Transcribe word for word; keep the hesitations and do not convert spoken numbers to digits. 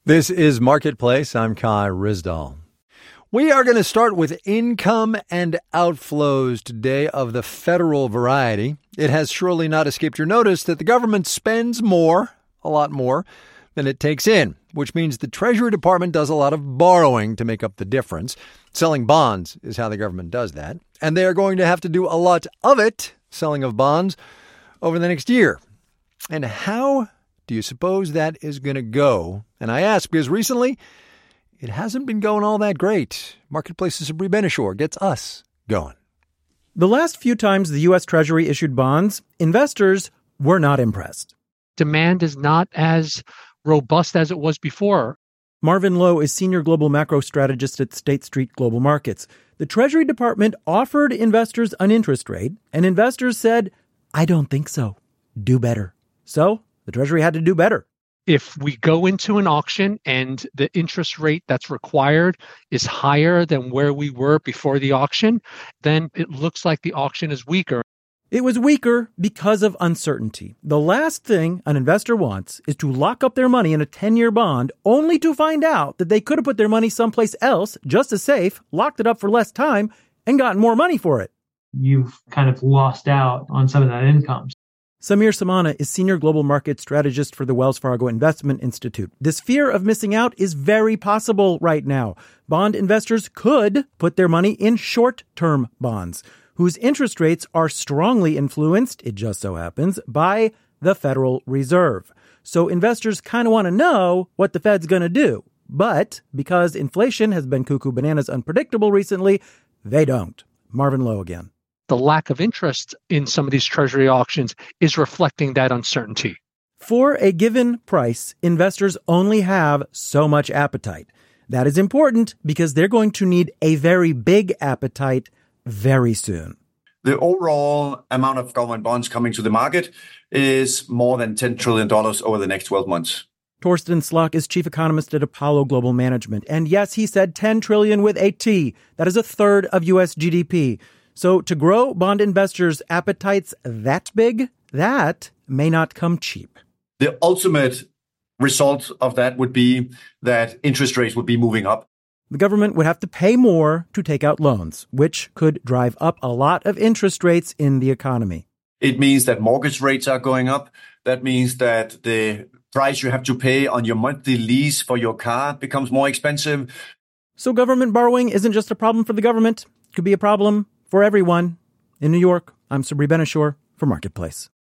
This is Marketplace. I'm Kai Ryssdal. We are going to start with income and outflows today of the federal variety. It has surely not escaped your notice that the government spends more, a lot more, than it takes in, which means the Treasury Department does a lot of borrowing to make up the difference. Selling bonds is how the government does that. And they are going to have to do a lot of it, selling of bonds, over the next year. And how do you suppose that is going to go? And I ask because recently it hasn't been going all that great. Marketplace's Sabri Ben-Achour gets us going. The last few times the U S. Treasury issued bonds, investors were not impressed. Demand is not as robust as it was before. Marvin Loh is senior global macro strategist at State Street Global Markets. The Treasury Department offered investors an interest rate, and investors said, I don't think so. Do better. So the Treasury had to do better. If we go into an auction and the interest rate that's required is higher than where we were before the auction, then it looks like the auction is weaker. It was weaker because of uncertainty. The last thing an investor wants is to lock up their money in a ten-year bond only to find out that they could have put their money someplace else just as safe, locked it up for less time, and gotten more money for it. You've kind of lost out on some of that income. Samir Samana is Senior Global Market Strategist for the Wells Fargo Investment Institute. This fear of missing out is very possible right now. Bond investors could put their money in short-term bonds, whose interest rates are strongly influenced, it just so happens, by the Federal Reserve. So investors kind of want to know what the Fed's going to do. But because inflation has been cuckoo bananas unpredictable recently, they don't. Marvin Loh again. The lack of interest in some of these Treasury auctions is reflecting that uncertainty. For a given price, investors only have so much appetite. That is important because they're going to need a very big appetite very soon. The overall amount of government bonds coming to the market is more than ten trillion dollars over the next twelve months. Torsten Slok is chief economist at Apollo Global Management. And yes, he said ten trillion dollars with a T. That is a third of U S G D P. So to grow bond investors' appetites that big, that may not come cheap. The ultimate result of that would be that interest rates would be moving up. The government would have to pay more to take out loans, which could drive up a lot of interest rates in the economy. It means that mortgage rates are going up. That means that the price you have to pay on your monthly lease for your car becomes more expensive. So government borrowing isn't just a problem for the government. It could be a problem for everyone. In New York, I'm Sabri Ben-Achour for Marketplace.